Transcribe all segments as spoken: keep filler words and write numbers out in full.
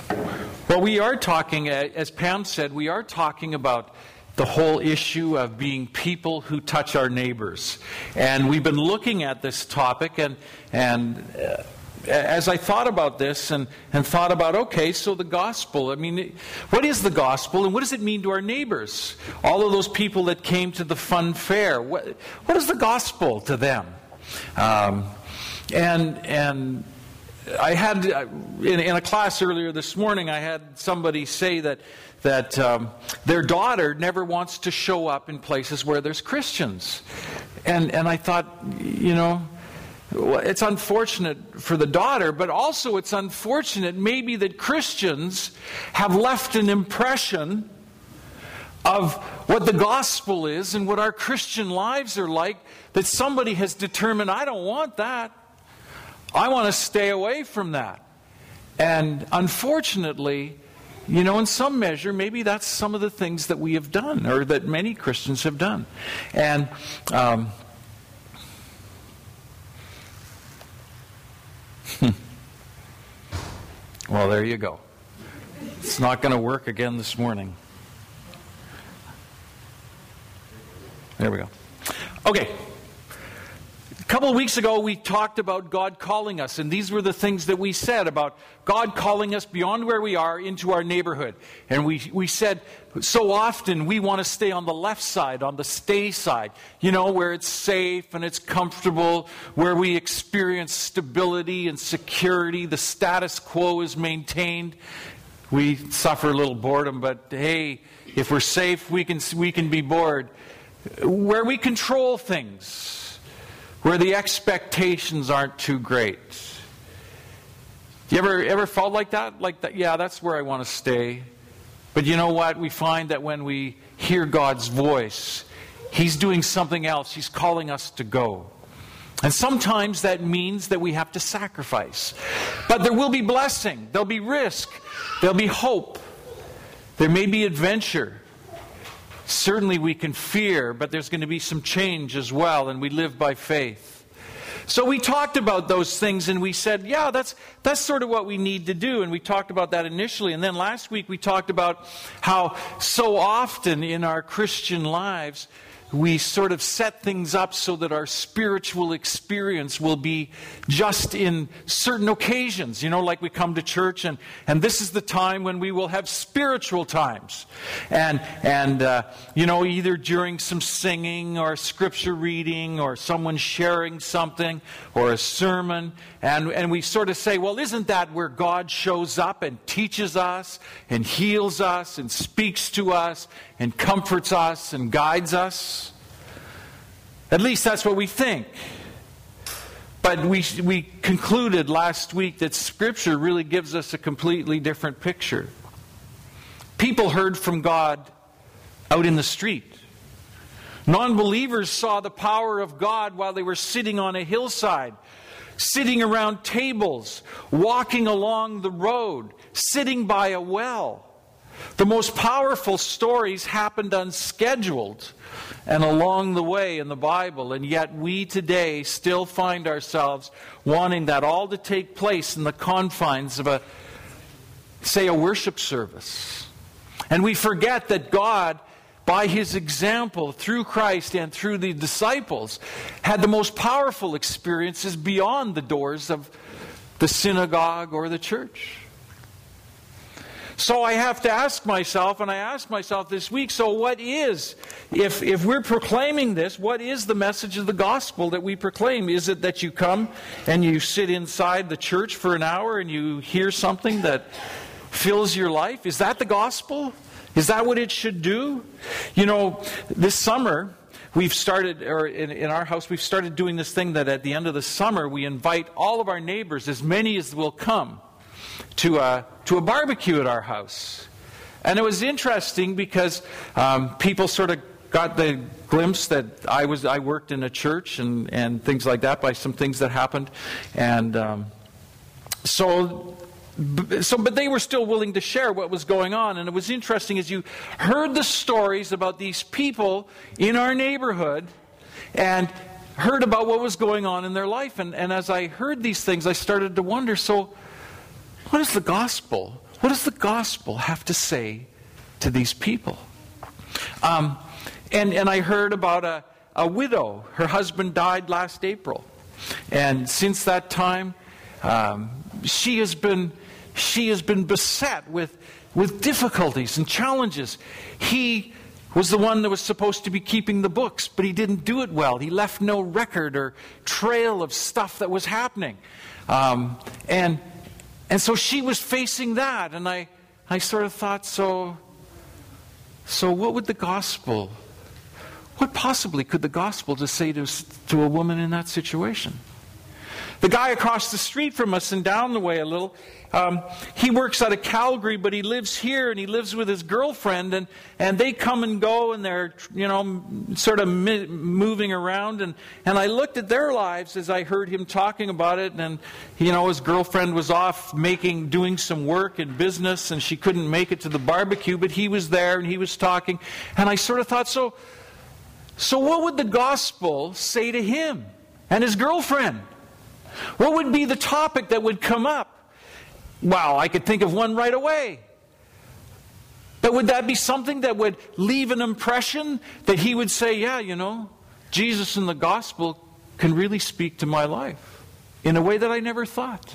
Well, we are talking, as Pam said, we are talking about the whole issue of being people who touch our neighbors. And we've been looking at this topic, and and uh, as I thought about this and, and thought about, okay, so the gospel, I mean, what is the gospel and what does it mean to our neighbors? All of those people that came to the fun fair, what, what is the gospel to them? Um, and and I had, in, in a class earlier this morning, I had somebody say that that um, their daughter never wants to show up in places where there's Christians. And and I thought, you know, it's unfortunate for the daughter, but also it's unfortunate maybe that Christians have left an impression of what the gospel is and what our Christian lives are like, that somebody has determined, I don't want that. I want to stay away from that. And unfortunately, you know, in some measure, maybe that's some of the things that we have done, or that many Christians have done. And um, well, there you go. It's not going to work again this morning. There we go. Okay. A couple of weeks ago, we talked about God calling us, and these were the things that we said about God calling us beyond where we are into our neighborhood. And we we said so often we want to stay on the left side, on the stay side, you know, where it's safe and it's comfortable, where we experience stability and security, the status quo is maintained. We suffer a little boredom, but hey, if we're safe, we can we can be bored. Where we control things, where the expectations aren't too great. You ever ever felt like that? Like that? Yeah, that's where I want to stay. But you know what? We find that when we hear God's voice, He's doing something else. He's calling us to go. And sometimes that means that we have to sacrifice. But there will be blessing. There'll be risk. There'll be hope. There may be adventure. Certainly we can fear, but there's going to be some change as well, and we live by faith. So we talked about those things, and we said, yeah, that's that's sort of what we need to do, and we talked about that initially. And then last week we talked about how so often in our Christian lives we sort of set things up so that our spiritual experience will be just in certain occasions. You know, like we come to church and, and this is the time when we will have spiritual times. And, and uh, you know, either during some singing or scripture reading or someone sharing something or a sermon. And, and we sort of say, well, isn't that where God shows up and teaches us and heals us and speaks to us and comforts us and guides us? At least that's what we think. But we we concluded last week that Scripture really gives us a completely different picture. People heard from God out in the street. Non-believers saw the power of God while they were sitting on a hillside, sitting around tables, walking along the road, sitting by a well. The most powerful stories happened unscheduled and along the way in the Bible, and yet we today still find ourselves wanting that all to take place in the confines of a, say, a worship service. And we forget that God, by His example, through Christ and through the disciples, had the most powerful experiences beyond the doors of the synagogue or the church. So I have to ask myself, and I asked myself this week, so what is, if if we're proclaiming this, what is the message of the gospel that we proclaim? Is it that you come and you sit inside the church for an hour and you hear something that fills your life? Is that the gospel? Is that what it should do? You know, this summer, we've started, or in, in our house, we've started doing this thing that at the end of the summer, we invite all of our neighbors, as many as will come, to a, to a barbecue at our house. And it was interesting because um, people sort of got the glimpse that I was I worked in a church and, and things like that by some things that happened. And um, so, so, but they were still willing to share what was going on. And it was interesting as you heard the stories about these people in our neighborhood and heard about what was going on in their life. And, and as I heard these things, I started to wonder, so what is the gospel? what does the gospel have to say to these people? Um, and, and I heard about a, a widow. Her husband died last April. And since that time, um, she has been she has been beset with, with difficulties and challenges. He was the one that was supposed to be keeping the books, but he didn't do it well. He left no record or trail of stuff that was happening. Um, and and so she was facing that, and I, I sort of thought, so, so what would the gospel, what possibly could the gospel just say to, to a woman in that situation? The guy across the street from us and down the way a little, um, he works out of Calgary, but he lives here, and he lives with his girlfriend, and, and they come and go, and they're, you know, sort of mi- moving around. And, and I looked at their lives as I heard him talking about it, and, you know, his girlfriend was off making, doing some work and business, and she couldn't make it to the barbecue, but he was there, and he was talking. And I sort of thought, so, so what would the gospel say to him and his girlfriend? What would be the topic that would come up? Well, I could think of one right away. But would that be something that would leave an impression that he would say, yeah, you know, Jesus and the gospel can really speak to my life in a way that I never thought?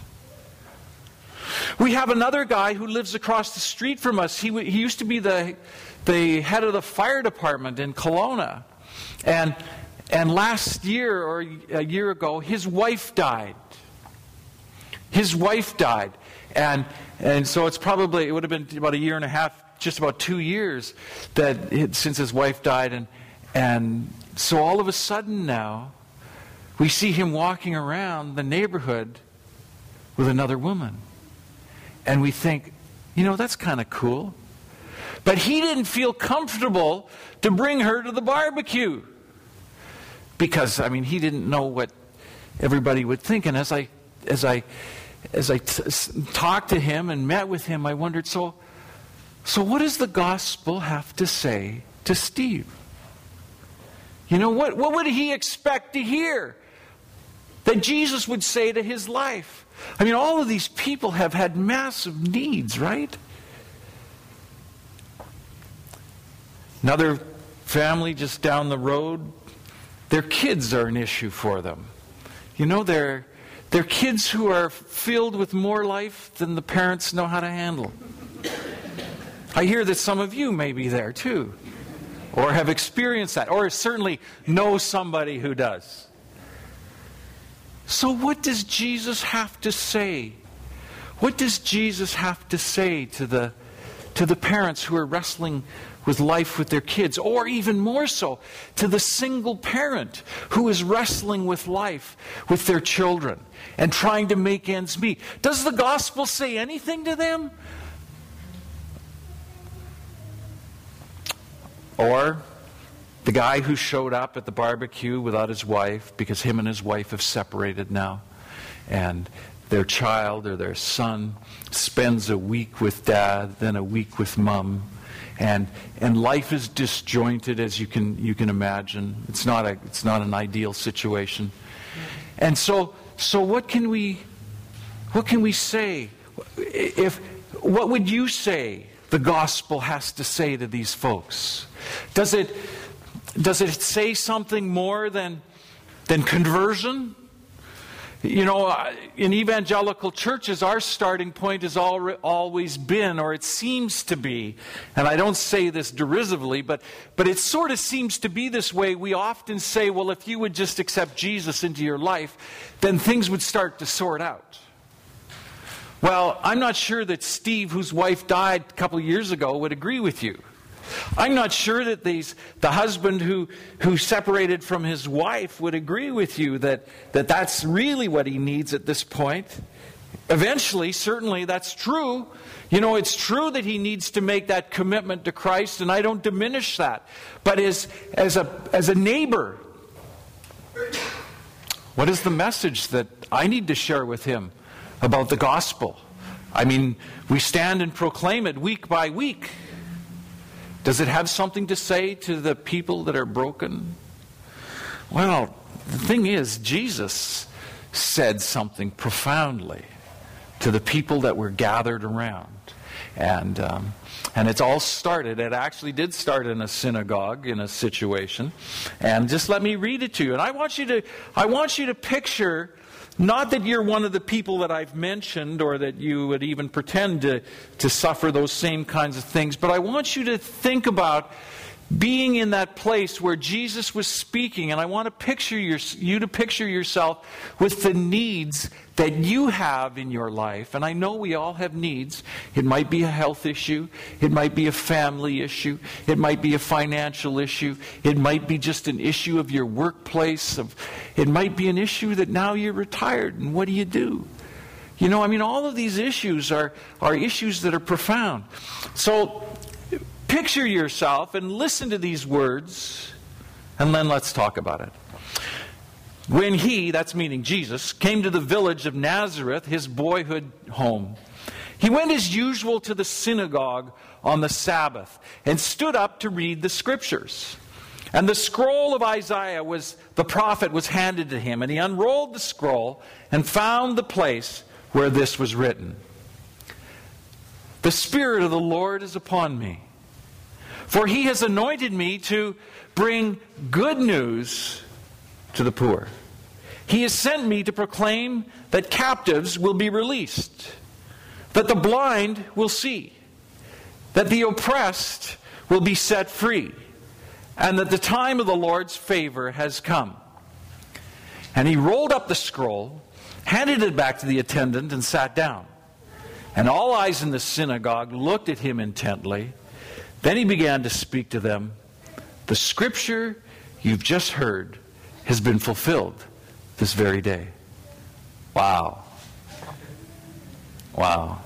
We have another guy who lives across the street from us. He, he used to be the, the head of the fire department in Kelowna. And And last year or a year ago, his wife died. His wife died. And and so it's probably, it would have been about a year and a half, just about two years that it, since his wife died. And, and so all of a sudden now, we see him walking around the neighborhood with another woman. And we think, you know, that's kind of cool. But he didn't feel comfortable to bring her to the barbecue. Because, I mean, he didn't know what everybody would think. And as I as I, as I t- talked to him and met with him, I wondered, so, so what does the gospel have to say to Steve? You know, what, what would he expect to hear that Jesus would say to his life? I mean, all of these people have had massive needs, right? Another family just down the road, their kids are an issue for them. You know, they're, they're kids who are filled with more life than the parents know how to handle. I hear that some of you may be there too, or have experienced that, or certainly know somebody who does. So what does Jesus have to say? What does Jesus have to say to the, to the parents who are wrestling with life with their kids, or even more so, to the single parent who is wrestling with life with their children and trying to make ends meet? Does the gospel say anything to them? Or the guy who showed up at the barbecue without his wife because him and his wife have separated now, and their child or their son spends a week with dad, then a week with mom. And and life is disjointed, as you can you can imagine. It's not a it's not an ideal situation. And so so what can we what can we say? If what would you say the gospel has to say to these folks? Does it does it say something more than than conversion? You know, in evangelical churches, our starting point has always been, or it seems to be, and I don't say this derisively, but, but it sort of seems to be this way. We often say, well, if you would just accept Jesus into your life, then things would start to sort out. Well, I'm not sure that Steve, whose wife died a couple of years ago, would agree with you. I'm not sure that these, the husband who, who separated from his wife would agree with you that, that that's really what he needs at this point. Eventually, certainly that's true. You know, it's true that he needs to make that commitment to Christ, and I don't diminish that. But as, as, a, as a neighbor, what is the message that I need to share with him about the gospel? I mean, we stand and proclaim it week by week. Does it have something to say to the people that are broken? Well, the thing is, Jesus said something profoundly to the people that were gathered around. And um, and it's all started, it actually did start in a synagogue, in a situation. And just let me read it to you. And I want you to, I want you to picture, not that you're one of the people that I've mentioned, or that you would even pretend to, to suffer those same kinds of things, but I want you to think about being in that place where Jesus was speaking, and I want to picture your, you to picture yourself with the needs that you have in your life. And I know we all have needs. It might be a health issue. It might be a family issue. It might be a financial issue. It might be just an issue of your workplace. Of, it might be an issue that now you're retired, and what do you do? You know, I mean, all of these issues are, are issues that are profound. So, picture yourself and listen to these words, and then let's talk about it. When he, that's meaning Jesus, came to the village of Nazareth, his boyhood home, he went as usual to the synagogue on the Sabbath and stood up to read the scriptures. And the scroll of Isaiah, was the prophet, was handed to him, and he unrolled the scroll and found the place where this was written. The Spirit of the Lord is upon me, for he has anointed me to bring good news to the poor. He has sent me to proclaim that captives will be released, that the blind will see, that the oppressed will be set free, and that the time of the Lord's favor has come. And he rolled up the scroll, handed it back to the attendant, and sat down. And all eyes in the synagogue looked at him intently. Then he began to speak to them. The scripture you've just heard has been fulfilled this very day. Wow. Wow.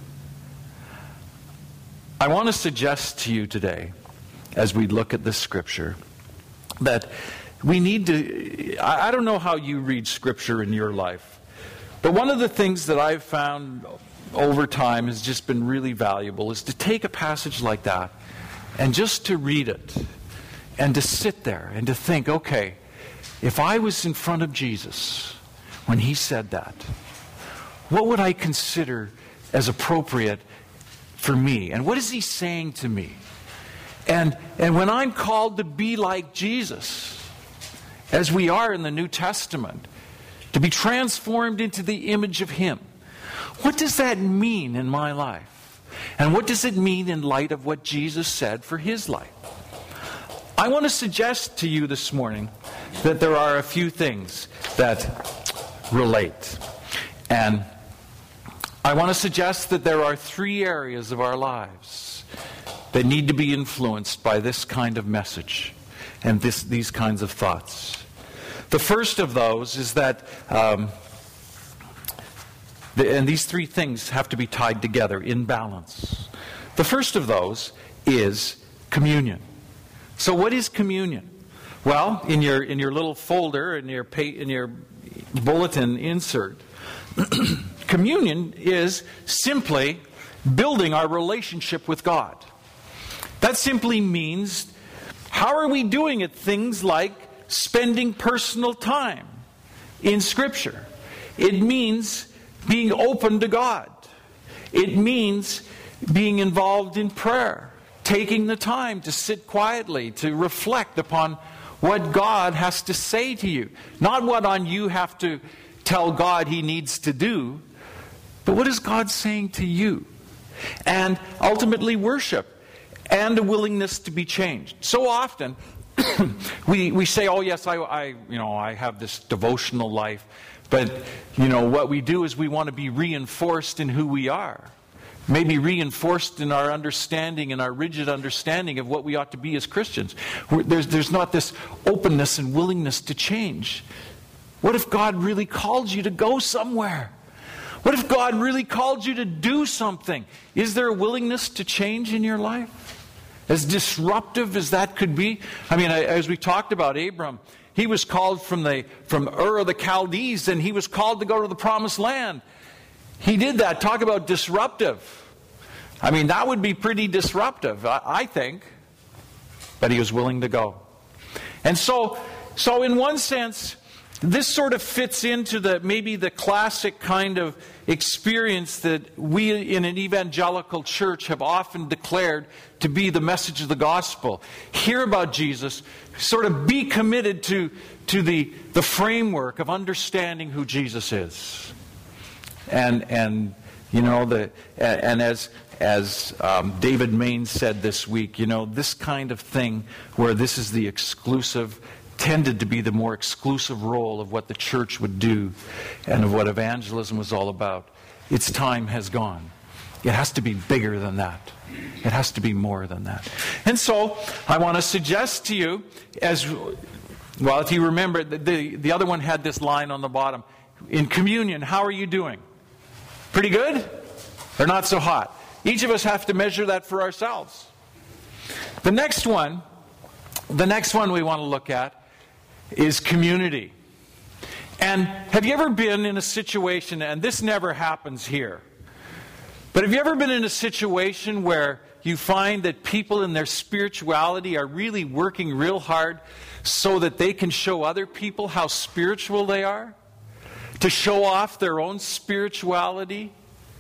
I want to suggest to you today, as we look at this scripture, that we need to, I don't know how you read scripture in your life, but one of the things that I've found over time has just been really valuable is to take a passage like that and just to read it and to sit there and to think, okay, if I was in front of Jesus when he said that, what would I consider as appropriate for me? And what is he saying to me? And, and when I'm called to be like Jesus, as we are in the New Testament, to be transformed into the image of him, what does that mean in my life? And what does it mean in light of what Jesus said for his life? I want to suggest to you this morning that there are a few things that relate. And I want to suggest that there are three areas of our lives that need to be influenced by this kind of message and this, these kinds of thoughts. The first of those is that um, and these three things have to be tied together in balance. The first of those is communion. So what is communion? Well, in your in your little folder, in your pay, in your bulletin insert, communion is simply building our relationship with God. That simply means, how are we doing at things like spending personal time in Scripture? It means being open to God. It means being involved in prayer, taking the time to sit quietly, to reflect upon what God has to say to you. Not what on you have to tell God he needs to do, but what is God saying to you? And ultimately worship and a willingness to be changed. So often we we say, oh yes, I, I you know I have this devotional life. But, you know, what we do is we want to be reinforced in who we are. Maybe reinforced in our understanding and our rigid understanding of what we ought to be as Christians. There's, there's not this openness and willingness to change. What if God really called you to go somewhere? What if God really called you to do something? Is there a willingness to change in your life? As disruptive as that could be? I mean, as we talked about Abram, he was called from the from Ur of the Chaldees, and he was called to go to the Promised Land. He did that. Talk about disruptive. I mean, that would be pretty disruptive, I, I think. But he was willing to go. And so, so in one sense, this sort of fits into the maybe the classic kind of experience that we in an evangelical church have often declared to be the message of the gospel. Hear about Jesus, sort of be committed to, to the, the framework of understanding who Jesus is. And, and you know, the, and as, as um, David Main said this week, you know, this kind of thing where this is the exclusive, tended to be the more exclusive role of what the church would do and of what evangelism was all about. Its time has gone. It has to be bigger than that. It has to be more than that. And so, I want to suggest to you, as well, if you remember, the, the, the other one had this line on the bottom. In communion, how are you doing? Pretty good? Or not so hot? Each of us have to measure that for ourselves. The next one, the next one we want to look at is community. And have you ever been in a situation, and this never happens here, but have you ever been in a situation where you find that people in their spirituality are really working real hard so that they can show other people how spiritual they are? To show off their own spirituality?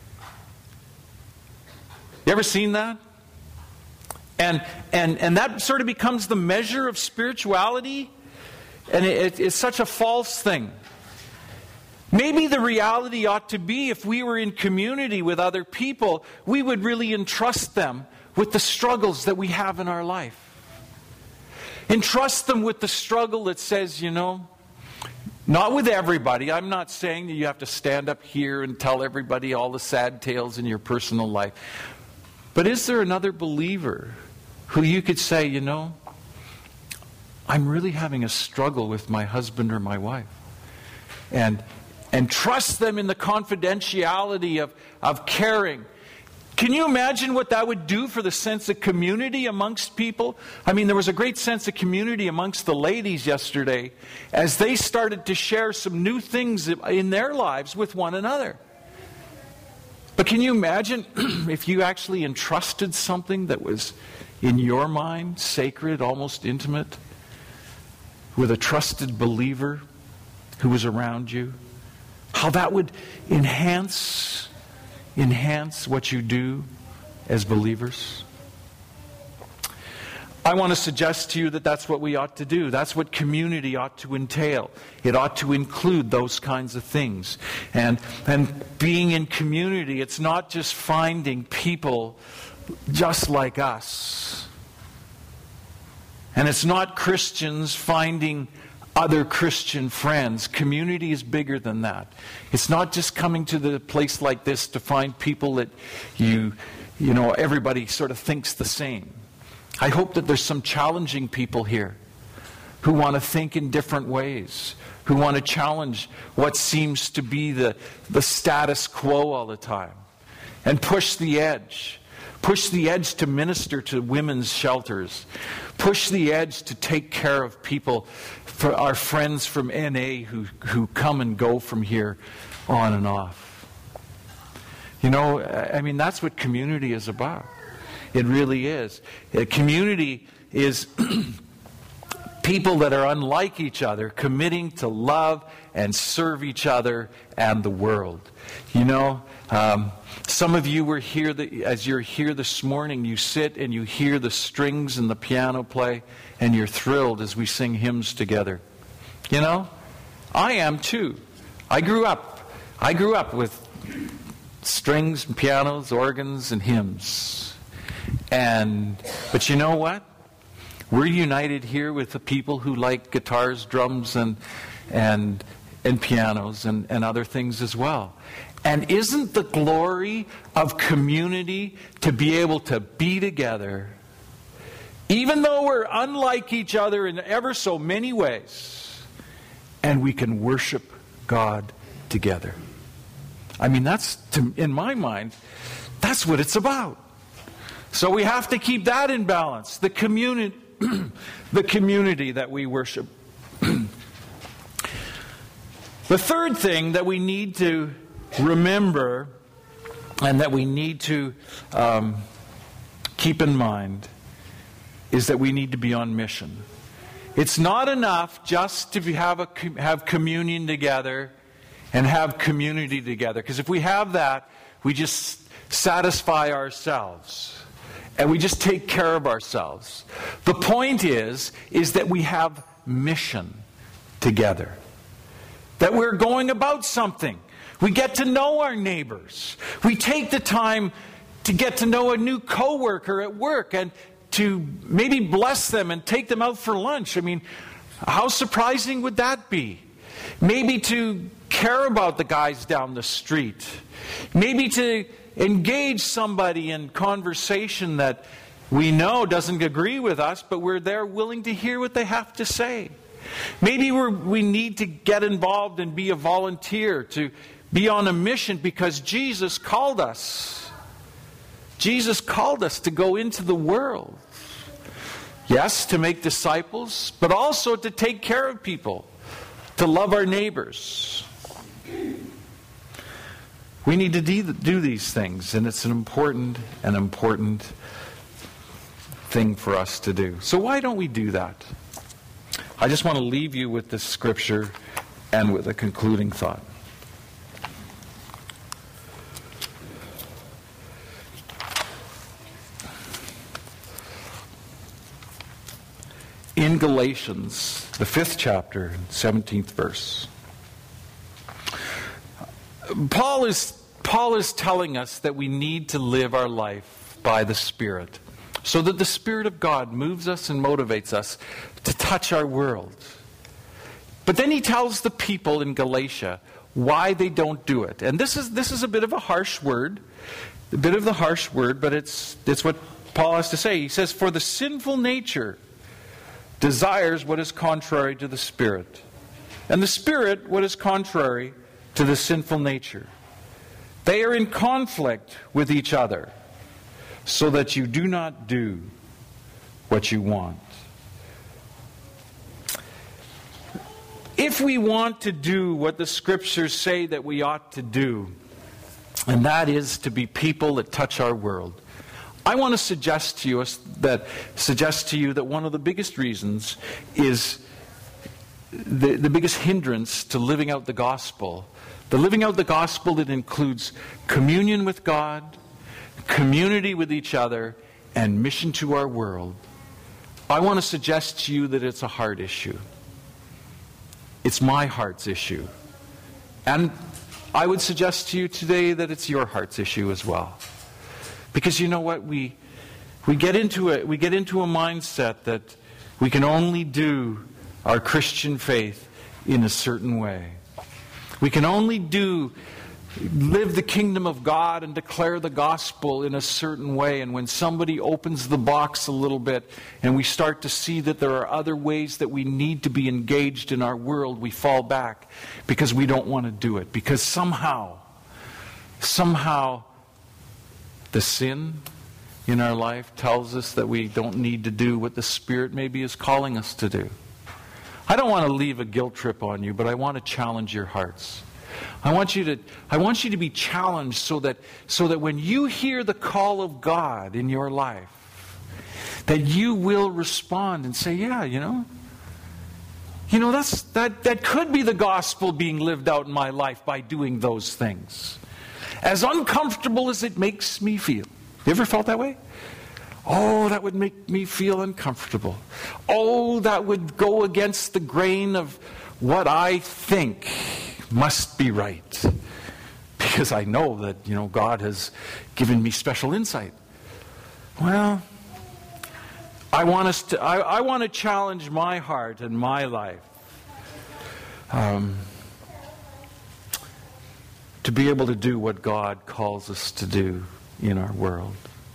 You ever seen that? And, and, and that sort of becomes the measure of spirituality? And it, it's such a false thing. Maybe the reality ought to be, if we were in community with other people, we would really entrust them with the struggles that we have in our life. Entrust them with the struggle that says, you know, not with everybody. I'm not saying that you have to stand up here and tell everybody all the sad tales in your personal life. But is there another believer who you could say, you know, I'm really having a struggle with my husband or my wife. And, and trust them in the confidentiality of, of caring. Can you imagine what that would do for the sense of community amongst people? I mean, there was a great sense of community amongst the ladies yesterday as they started to share some new things in their lives with one another. But can you imagine if you actually entrusted something that was in your mind, sacred, almost intimate, with a trusted believer who was around you? How that would enhance enhance what you do as believers. I want to suggest to you that that's what we ought to do. That's what community ought to entail. It ought to include those kinds of things. And, and being in community, it's not just finding people just like us. And it's not Christians finding other Christian friends. Community is bigger than that. It's not just coming to the place like this to find people that you, you know, everybody sort of thinks the same. I hope that there's some challenging people here who want to think in different ways, who want to challenge what seems to be the, the status quo all the time, and push the edge. Push the edge to minister to women's shelters. Push the edge to take care of people, for our friends from N A who, who come and go from here on and off. You know, I mean, that's what community is about. It really is. A community is people that are unlike each other, committing to love and serve each other and the world. You know, um, some of you were here, the, as you're here this morning, you sit and you hear the strings and the piano play, and you're thrilled as we sing hymns together. You know, I am too. I grew up. I grew up with strings and pianos, organs and hymns. And but you know what? We're united here with the people who like guitars, drums, and and and pianos and, and other things as well. And isn't the glory of community to be able to be together, even though we're unlike each other in ever so many ways, and we can worship God together? I mean, that's, to, in my mind, that's what it's about. So we have to keep that in balance. The community, the community that we worship. The third thing that we need to remember and that we need to um, keep in mind is that we need to be on mission. It's not enough just to have a have communion together and have community together. Because if we have that, we just satisfy ourselves. And we just take care of ourselves. The point is, is that we have mission together. That we're going about something. We get to know our neighbors. We take the time to get to know a new coworker at work and to maybe bless them and take them out for lunch. I mean, how surprising would that be? Maybe to care about the guys down the street. Maybe to engage somebody in conversation that we know doesn't agree with us, but we're there willing to hear what they have to say. Maybe we're, we need to get involved and be a volunteer, to be on a mission because Jesus called us. Jesus called us to go into the world. Yes, to make disciples, but also to take care of people, to love our neighbors. We need to do these things, and it's an important, an important thing for us to do. So why don't we do that? I just want to leave you with this scripture and with a concluding thought. In Galatians, the fifth chapter, seventeenth verse, Paul is, Paul is telling us that we need to live our life by the Spirit, so that the Spirit of God moves us and motivates us to touch our world. But then he tells the people in Galatia why they don't do it. And this is this is a bit of a harsh word, a bit of the harsh word, but it's it's what Paul has to say. He says, "For the sinful nature desires what is contrary to the Spirit, and the Spirit what is contrary to the sinful nature. They are in conflict with each other, so that you do not do what you want." If we want to do what the Scriptures say that we ought to do, and that is to be people that touch our world, I want to suggest to you that suggest to you that one of the biggest reasons is the, the biggest hindrance to living out the gospel. The living out the gospel that includes communion with God, community with each other, and mission to our world. I want to suggest to you that it's a heart issue. It's my heart's issue. And I would suggest to you today that it's your heart's issue as well. Because you know what? We we get into a, we get into a mindset that we can only do our Christian faith in a certain way. We can only do live the kingdom of God and declare the gospel in a certain way. And when somebody opens the box a little bit and we start to see that there are other ways that we need to be engaged in our world, we fall back because we don't want to do it. Because somehow, somehow, the sin in our life tells us that we don't need to do what the Spirit maybe is calling us to do. I don't want to leave a guilt trip on you, but I want to challenge your hearts. I want you to I want you to be challenged so that so that when you hear the call of God in your life, that you will respond and say, yeah, you know, you know, that's that that could be the gospel being lived out in my life by doing those things. As uncomfortable as it makes me feel. You ever felt that way? Oh, that would make me feel uncomfortable. Oh, that would go against the grain of what I think must be right. Because I know that, you know, God has given me special insight. Well, I want us to I, I want to challenge my heart and my life. Um to be able to do what God calls us to do in our world.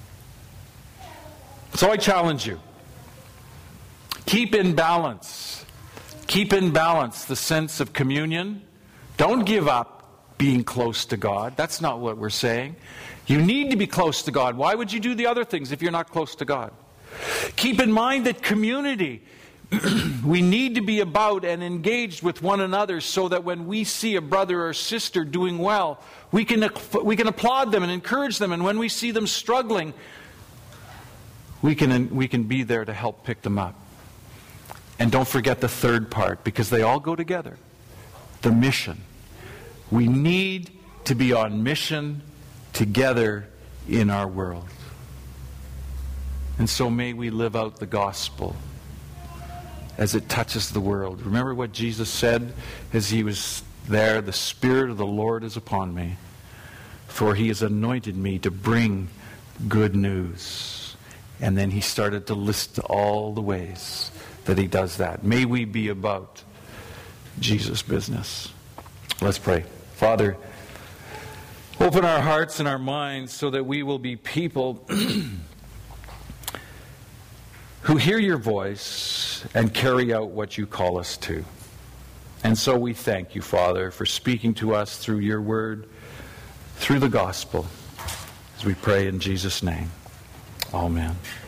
So I challenge you. Keep in balance. Keep in balance the sense of communion. Don't give up being close to God. That's not what we're saying. You need to be close to God. Why would you do the other things if you're not close to God? Keep in mind that community, we need to be about and engaged with one another so that when we see a brother or sister doing well, we can, we can applaud them and encourage them. And when we see them struggling, we can, we can be there to help pick them up. And don't forget the third part, because they all go together. The mission. We need to be on mission together in our world. And so may we live out the gospel as it touches the world. Remember what Jesus said as he was there? The Spirit of the Lord is upon me, for he has anointed me to bring good news. And then he started to list all the ways that he does that. May we be about Jesus' business. Let's pray. Father, open our hearts and our minds so that we will be people who hear your voice and carry out what you call us to. And so we thank you, Father, for speaking to us through your word, through the gospel, as we pray in Jesus' name. Amen.